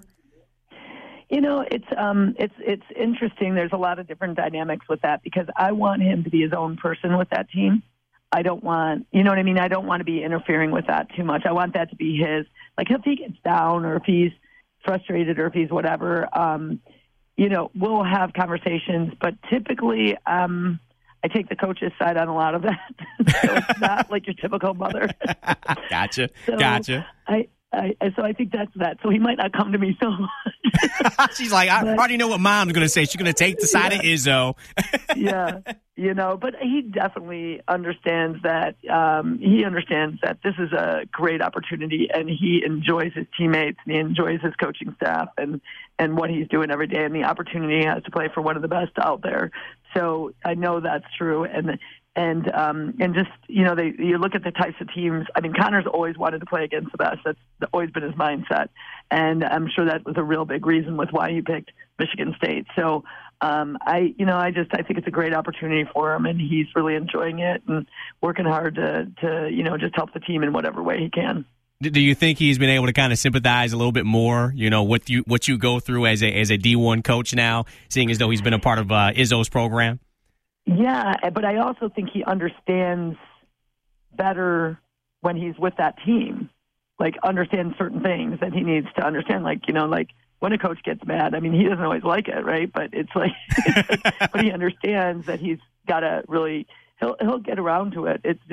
It's interesting. There's a lot of different dynamics with that because I want him to be his own person with that team. I don't want, I don't want to be interfering with that too much. I want that to be his. Like if he gets down or if he's frustrated or if he's whatever, we'll have conversations. But typically, I take the coach's side on a lot of that. So it's not like your typical mother.
Gotcha.
So I think that's that. So he might not come to me so much.
She's like, I already know what mom's going to say. She's going to take the side of Izzo.
But he definitely understands that. He understands that this is a great opportunity, and he enjoys his teammates, and he enjoys his coaching staff, and what he's doing every day, and the opportunity he has to play for one of the best out there. So I know that's true, and just you look at the types of teams. I mean, Connor's always wanted to play against the best. That's always been his mindset, and I'm sure that was a real big reason with why he picked Michigan State. So I think it's a great opportunity for him, and he's really enjoying it and working hard to just help the team in whatever way he can.
Do you think he's been able to kind of sympathize a little bit more, what you go through as a D1 coach now, seeing as though he's been a part of Izzo's program?
Yeah, but I also think he understands better when he's with that team, like understands certain things that he needs to understand, like when a coach gets mad, I mean, he doesn't always like it, right? But it's like, but he understands that he's got to really, he'll get around to it. It's,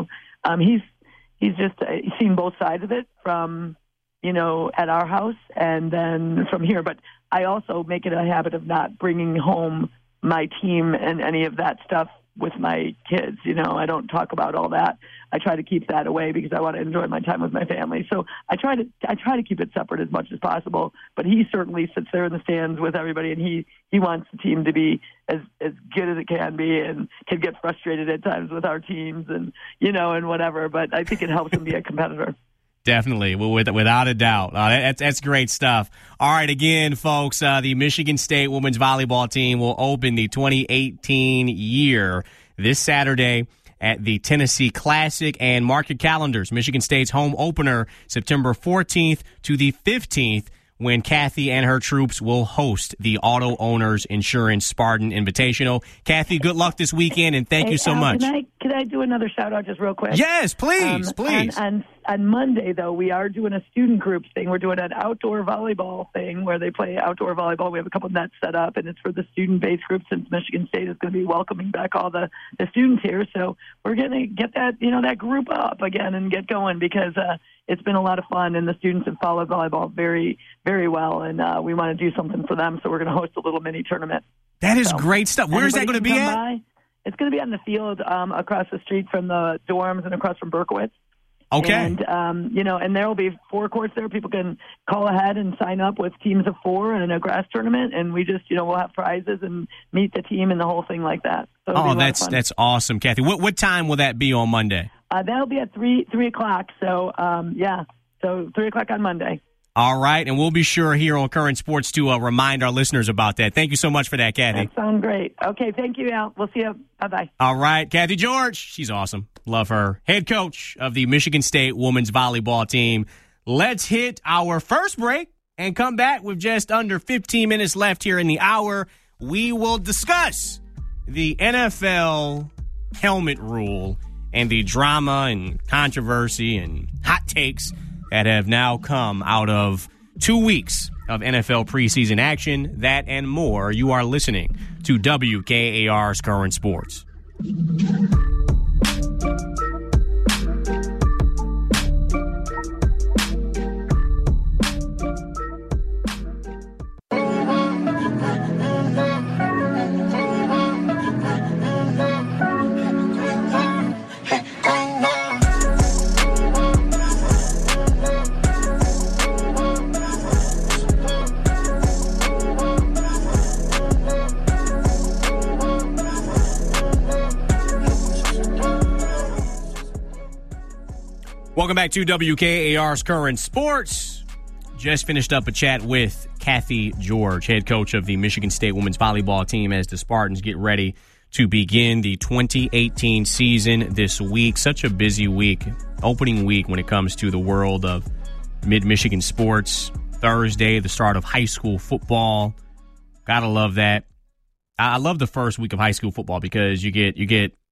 he's just seen both sides of it from, at our house and then from here. But I also make it a habit of not bringing home my team and any of that stuff with my kids. I don't talk about all that. I try to keep that away because I want to enjoy my time with my family. So I try to keep it separate as much as possible. But he certainly sits there in the stands with everybody, and he wants the team to be as good as it can be, and can get frustrated at times with our teams and and whatever. But I think it helps him be a competitor.
Definitely, without a doubt. That's great stuff. All right, again, folks, the Michigan State women's volleyball team will open the 2018 year this Saturday at the Tennessee Classic. And mark your calendars. Michigan State's home opener, September 14th to the 15th, when Kathy and her troops will host the Auto Owners Insurance Spartan Invitational. Kathy, good luck this weekend, and thank you so much.
Can I do another shout-out just real quick?
Yes, please.
On Monday, though, we are doing a student group thing. We're doing an outdoor volleyball thing where they play outdoor volleyball. We have a couple nets set up, and it's for the student-based group since Michigan State is going to be welcoming back all the students here. So we're going to get that, that group up again and get going because it's been a lot of fun, and the students have followed volleyball very, very well, and we want to do something for them. So we're going to host a little mini tournament.
That is great stuff. Where is that going to be at?
By. It's going to be on the field across the street from the dorms and across from Berkowitz.
Okay.
And, and there will be 4 courts there. People can call ahead and sign up with teams of 4 in a grass tournament. And we just, we'll have prizes and meet the team and the whole thing like that. So
that's awesome, Kathy. What time will that be on Monday?
That'll be at 3 o'clock. So, so 3 o'clock on Monday.
All right, and we'll be sure here on Current Sports to remind our listeners about that. Thank you so much for that, Kathy.
That sounds great. Okay, thank you, Al. We'll see you. Bye-bye.
All right, Kathy George. She's awesome. Love her. Head coach of the Michigan State women's volleyball team. Let's hit our first break and come back with just under 15 minutes left here in the hour. We will discuss the NFL helmet rule and the drama and controversy and hot takes that have now come out of 2 weeks of NFL preseason action. That and more. You are listening to WKAR's Current Sports. Welcome back to WKAR's Current Sports. Just finished up a chat with Kathy George, head coach of the Michigan State women's volleyball team, as the Spartans get ready to begin the 2018 season this week. Such a busy week, opening week when it comes to the world of mid-Michigan sports. Thursday, the start of high school football. Gotta love that. I love the first week of high school football because you get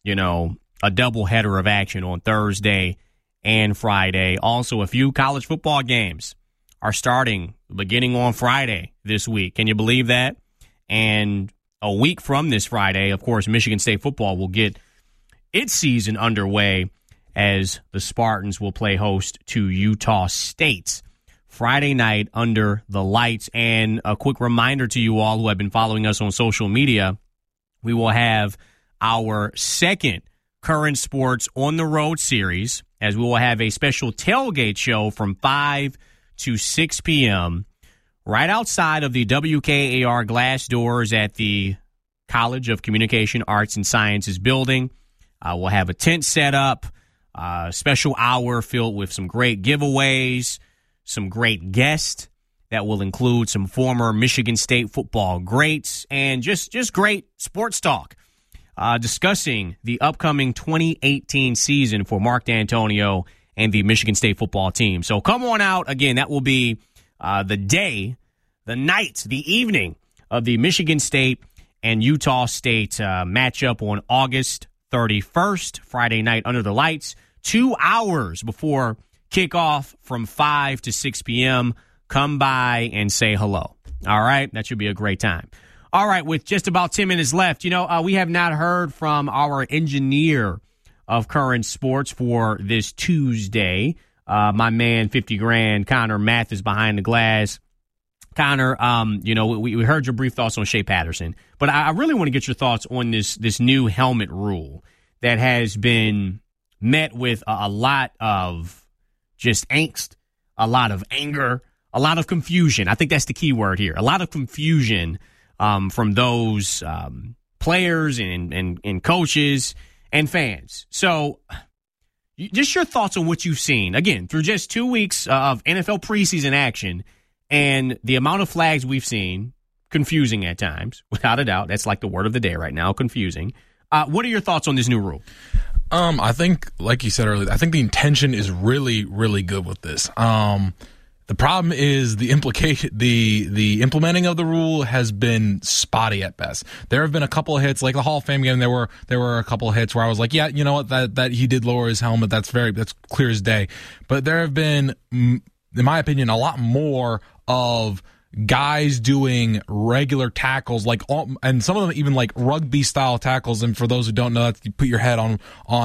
a double header of action on Thursday and Friday. Also, a few college football games are starting beginning on Friday this week. Can you believe that? And a week from this Friday, of course, Michigan State football will get its season underway as the Spartans will play host to Utah State Friday night under the lights. And a quick reminder to you all who have been following us on social media, we will have our second Current Sports on the Road series, as we will have a special tailgate show from 5 to 6 p.m. right outside of the WKAR glass doors at the College of Communication Arts and Sciences building. We'll have a tent set up, a special hour filled with some great giveaways, some great guests that will include some former Michigan State football greats, and just great sports talk. Discussing the upcoming 2018 season for Mark D'Antonio and the Michigan State football team. So come on out. Again, that will be the evening of the Michigan State and Utah State matchup on August 31st, Friday night under the lights. 2 hours before kickoff from 5 to 6 p.m. Come by and say hello. All right? That should be a great time. All right, with just about 10 minutes left, we have not heard from our engineer of Current Sports for this Tuesday. My man, 50 grand, Connor Math is behind the glass. Connor, we heard your brief thoughts on Shea Patterson, but I really want to get your thoughts on this new helmet rule that has been met with a lot of just angst, a lot of anger, a lot of confusion. I think that's the key word here. A lot of confusion from those players and coaches and fans. So just your thoughts on what you've seen, again, through just 2 weeks of NFL preseason action and the amount of flags we've seen, confusing at times, without a doubt. That's like the word of the day right now, confusing. What are your thoughts on this new rule?
I think, like you said earlier, I think the intention is really, really good with this. The problem is the implementing of the rule has been spotty at best. There have been a couple of hits, like the Hall of Fame game. There were a couple of hits where I was like, yeah, you know what, that he did lower his helmet. That's clear as day. But there have been, in my opinion, a lot more of guys doing regular tackles, and some of them even like rugby style tackles. And for those who don't know, that's you put your head on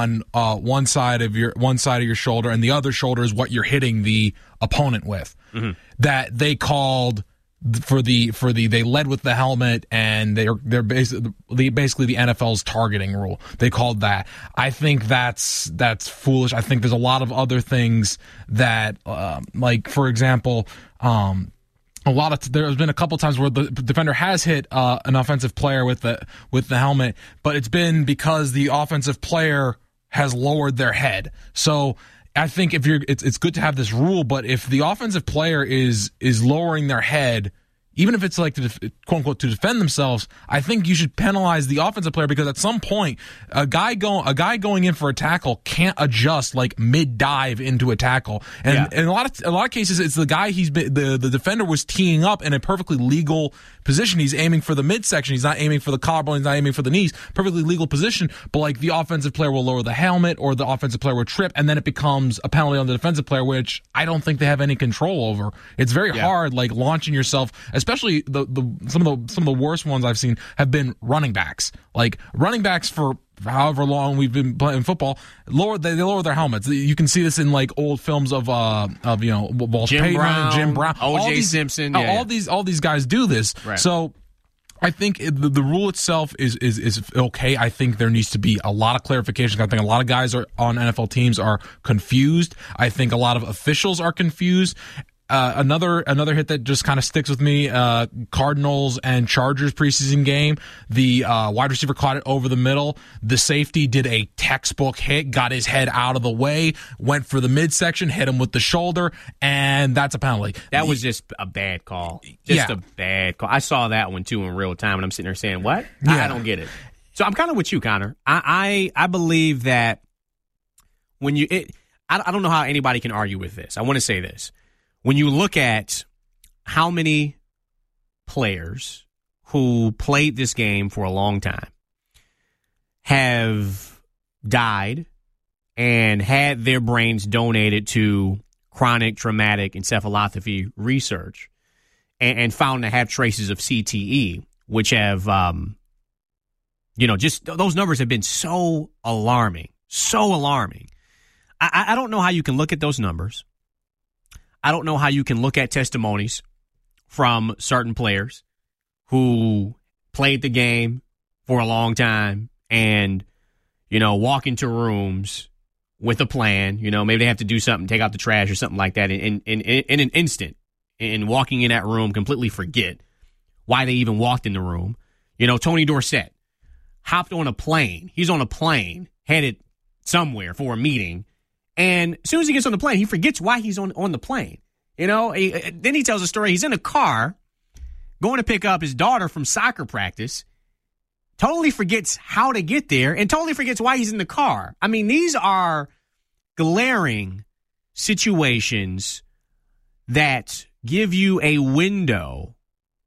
one side of your shoulder, and the other shoulder is what you're hitting the opponent with. Mm-hmm. That they called they led with the helmet, and they're basically the NFL's targeting rule. They called that. I think that's foolish. I think there's a lot of other things that, like for example, there's been a couple times where the defender has hit an offensive player with the helmet, but it's been because the offensive player has lowered their head. So I think it's good to have this rule, but if the offensive player is lowering their head, even if it's like to quote unquote to defend themselves, I think you should penalize the offensive player, because at some point a guy going in for a tackle can't adjust like mid dive into a tackle, and in a lot of cases it's the guy the defender was teeing up in a perfectly legal position. He's aiming for the midsection. He's not aiming for the collarbone. He's not aiming for the knees. Perfectly legal position, but like the offensive player will lower the helmet, or the offensive player will trip, and then it becomes a penalty on the defensive player, which I don't think they have any control over. It's very hard, like launching yourself. Especially some of the worst ones I've seen have been running backs. Like running backs for however long we've been playing football, they lower their helmets. You can see this in like old films of Walter Payton, Jim Brown,
O.J. Simpson.
All these guys do this. Right. So I think the rule itself is okay. I think there needs to be a lot of clarification. I think a lot of guys on NFL teams are confused. I think a lot of officials are confused. Another hit that just kind of sticks with me, Cardinals and Chargers preseason game. The wide receiver caught it over the middle. The safety did a textbook hit, got his head out of the way, went for the midsection, hit him with the shoulder, and that's a penalty.
That was just a bad call. A bad call. I saw that one too in real time, and I'm sitting there saying, what? Yeah. I don't get it. So I'm kind of with you, Connor. I believe that when I don't know how anybody can argue with this. I want to say this. When you look at how many players who played this game for a long time have died and had their brains donated to chronic traumatic encephalopathy research and found to have traces of CTE, which have, just those numbers have been so alarming. I don't know how you can look at those numbers. I don't know how you can look at testimonies from certain players who played the game for a long time and, walk into rooms with a plan. Maybe they have to do something, take out the trash or something like that in an instant. And walking in that room, completely forget why they even walked in the room. Tony Dorsett hopped on a plane. He's on a plane headed somewhere for a meeting. And as soon as he gets on the plane, he forgets why he's on the plane. Then he tells a story. He's in a car going to pick up his daughter from soccer practice, totally forgets how to get there, and totally forgets why he's in the car. I mean, these are glaring situations that give you a window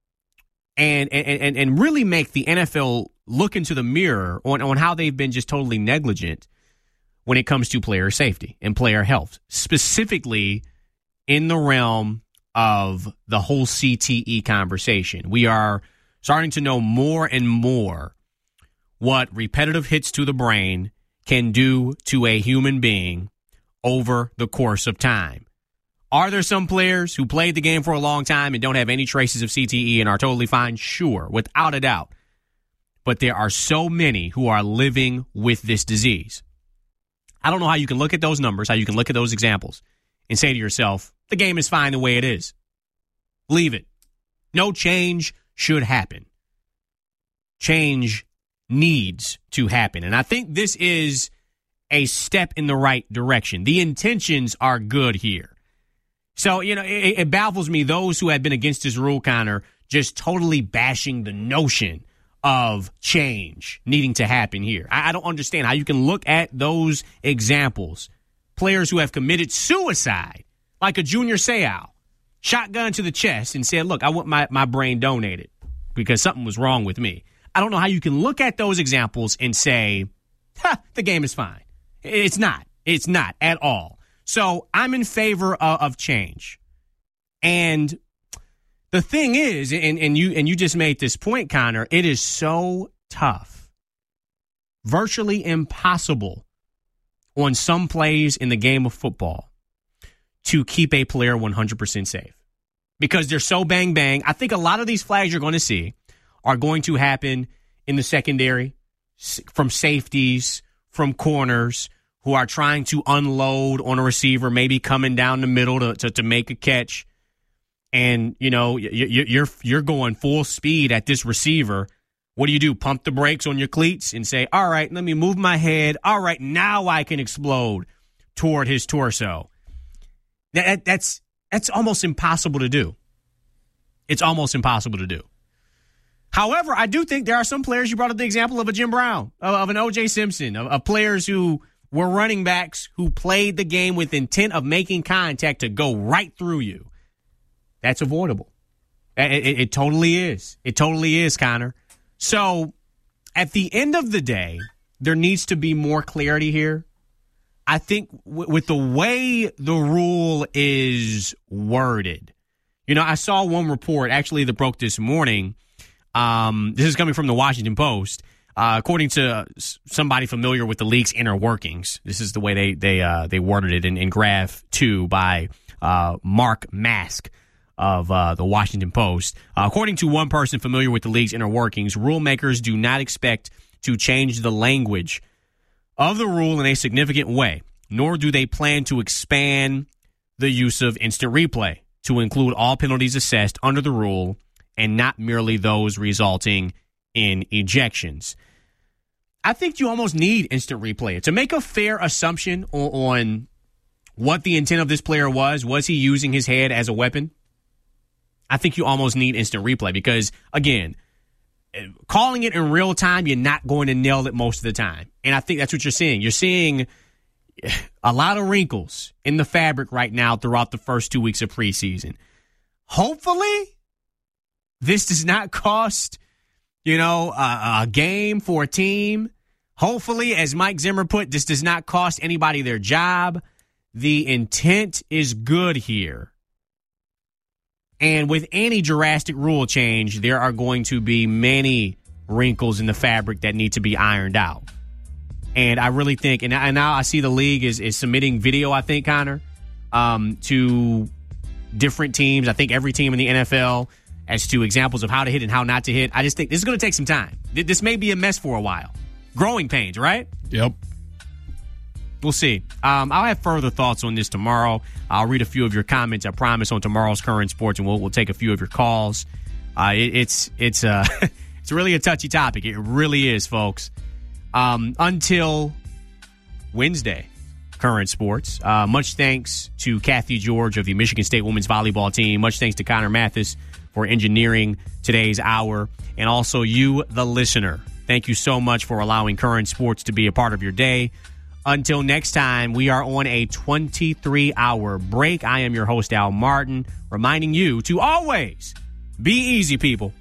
and really make the NFL look into the mirror on how they've been just totally negligent when it comes to player safety and player health, specifically in the realm of the whole CTE conversation. We are starting to know more and more what repetitive hits to the brain can do to a human being over the course of time. Are there some players who played the game for a long time and don't have any traces of CTE and are totally fine? Sure, without a doubt. But there are so many who are living with this disease. I don't know how you can look at those numbers, how you can look at those examples and say to yourself, the game is fine the way it is. Leave it. No change should happen. Change needs to happen. And I think this is a step in the right direction. The intentions are good here. So, it baffles me, those who have been against this rule, Connor, just totally bashing the notion of change needing to happen here. I don't understand how you can look at those examples. Players who have committed suicide, like a Junior Seau, shotgun to the chest and said, look, I want my brain donated because something was wrong with me. I don't know how you can look at those examples and say, the game is fine. It's not. It's not at all. So I'm in favor of change. And the thing is, and you just made this point, Connor, it is so tough, virtually impossible on some plays in the game of football to keep a player 100% safe. because they're so bang-bang. I think a lot of these flags you're going to see are going to happen in the secondary, from safeties, from corners, who are trying to unload on a receiver, maybe coming down the middle to make a catch. And, you know, you're going full speed at this receiver. What do? Pump the brakes on your cleats and say, all right, let me move my head. All right, now I can explode toward his torso. That's almost impossible to do. It's almost impossible to do. However, I do think there are some players, you brought up the example of a Jim Brown, of an O.J. Simpson, of players who were running backs who played the game with intent of making contact to go right through you. That's avoidable. It totally is. It totally is, Connor. So at the end of the day, there needs to be more clarity here. I think with the way the rule is worded, you know, I saw one report actually that broke this morning. This is coming from the Washington Post. According to somebody familiar with the league's inner workings, this is the way they worded it in Graph 2 by Mark Mask of the Washington Post. According to one person familiar with the league's inner workings, rule makers do not expect to change the language of the rule in a significant way, nor do they plan to expand the use of instant replay to include all penalties assessed under the rule and not merely those resulting in ejections. I think you almost need instant replay to make a fair assumption on what the intent of this player was. Was he using his head as a weapon? I think you almost need instant replay because, again, calling it in real time, you're not going to nail it most of the time. And I think that's what you're seeing. You're seeing a lot of wrinkles in the fabric right now throughout the first 2 weeks of preseason. Hopefully, this does not cost, a game for a team. Hopefully, as Mike Zimmer put, this does not cost anybody their job. The intent is good here. And with any drastic rule change, there are going to be many wrinkles in the fabric that need to be ironed out. And I really think, and now I see the league is submitting video, I think, Connor, to different teams. I think every team in the NFL as to examples of how to hit and how not to hit. I just think this is going to take some time. This may be a mess for a while. Growing pains, right?
Yep.
We'll see. I'll have further thoughts on this tomorrow. I'll read a few of your comments, I promise, on tomorrow's Current Sports, and we'll take a few of your calls. It's really a touchy topic. It really is, folks. Until Wednesday, Current Sports. Much thanks to Kathy George of the Michigan State women's volleyball team. Much thanks to Connor Mathis for engineering today's hour. And also you, the listener. Thank you so much for allowing Current Sports to be a part of your day. Until next time, we are on a 23-hour break. I am your host, Al Martin, reminding you to always be easy, people.